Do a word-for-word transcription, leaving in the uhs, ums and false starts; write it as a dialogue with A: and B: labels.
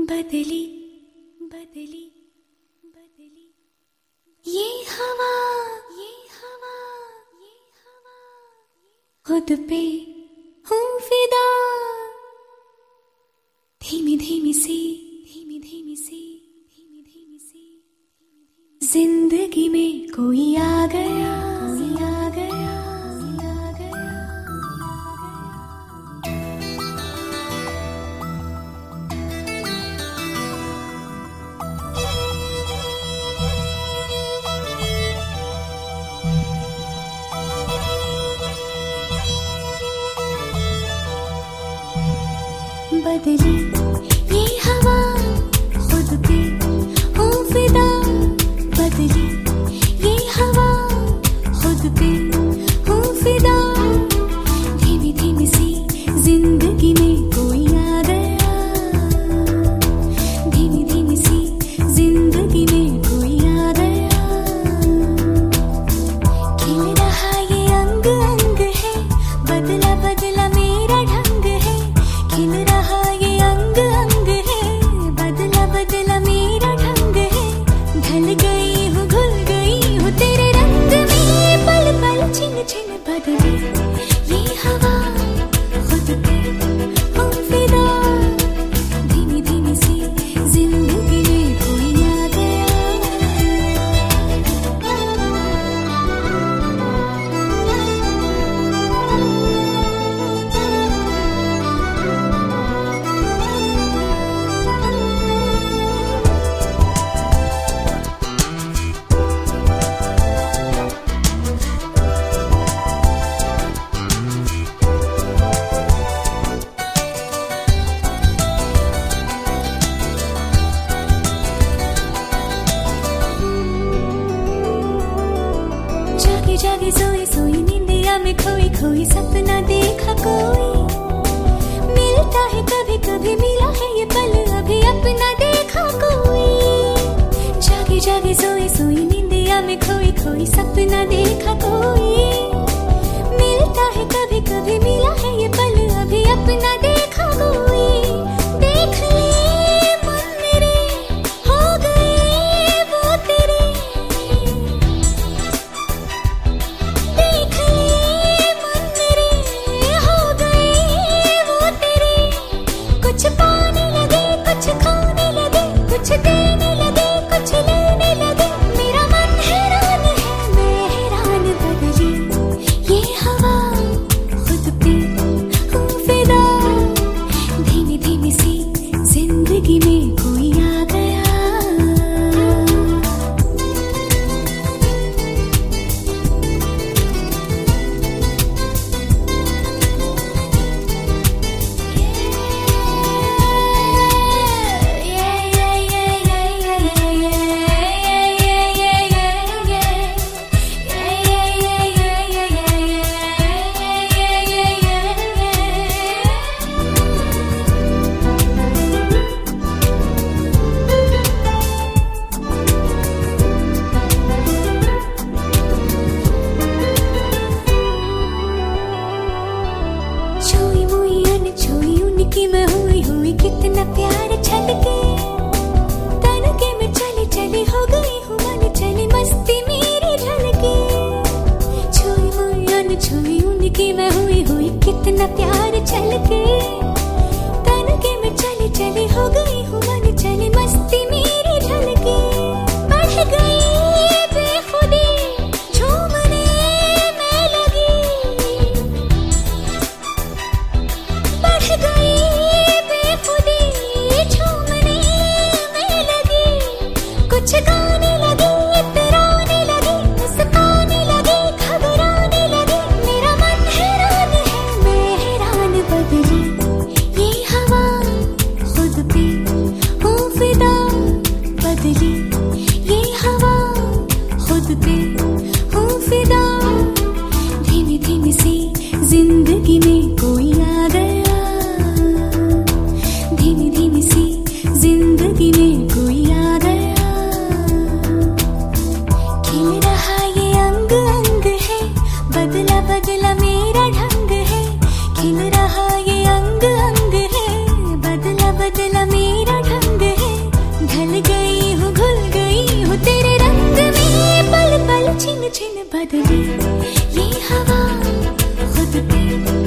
A: बदली बदली बदली ये हवा ये हवा ये हवा खुद पे हूँ फिदा, धीमी धीमी सी धीमी धीमी सी धीमी धीमी सी जिंदगी में कोई आ गया कोई आ गया कोई आ गया। बदली ये हवा खुद पे हूँ फिदा, बदली ये हवा खुद पे हूँ फिदा, धीमी धीमी सी जिंदगी में कोई आ गया, धीमी धीमी सी जिंदगी में कोई आ गया। खिल रहा ये अंग अंग है, बदला बदला मेरा ढंग है, खिल रहा ये अंग अंग है, बदला बदला मेरा ढंग है, ढल गई हूँ घुल गई हूँ तेरे रंग में, पल पल छिन छिन बदली ये हवा खुद पे हूँ फिदा, धीमी धीमी सी जिंदगी में कोई आ गया। जागे जागे सोई सोई नींदिया में खोई खोई सपना देखा कोई, मिलता है कभी कभी मिला है ये पल अभी अपना देखा कोई। जागे जागे सोई सोई नींदिया में खोई खोई सपना देखा कोई, मिलता है कभी कभी मिला है ये पल अभी अपना देखा कोई। देख ले मन मेरे हो गए वो तेरे, देख ले मन मेरे हो गए वो तेरे, कुछ पाने लगे कुछ खाने लगे कुछ देने लगे कुछ लेने लगे, मेरा मन हैरान है मैं हैरान। बदली ये हवा खुद पे हूँ फिदा, धीमी धीमी सी जिंदगी में कोई आ गया। छुई मुई अनछुई उनकी मैं हुई हुई कितना प्यार छलके, तनके में चली चली हो गई हूँ मन चली मस्ती मेरी झलके। छुई मुई अनछुई उनकी मैं हुई हुई कितना प्यार छलके, तनके में चली चली हो गई हूँ मन चली मस्ती मेरी झलके। बढ़ गई बेखुदी झूमने में लगी, बढ़ गई बेखुदी झूमने में लगी, कुछ गाने लगी इतराने लगी मुस्काने लगी घबराने लगी, मेरा मन हैरान है मैं हैरान। बदली ये हवा खुद पे हूँ फिदा, बदली ये हवा खुद पे हूँ फिदा, धीमी धीमी सी जिंदगी में कोई आ गया, धीमी धीमी सी जिंदगी में कोई आ गया। खिल रहा ये अंग अंग है, बदला बदला मेरा ढंग है, खिल रहा ये अंग अंग है, बदला बदला मेरा ये हवा खुद पे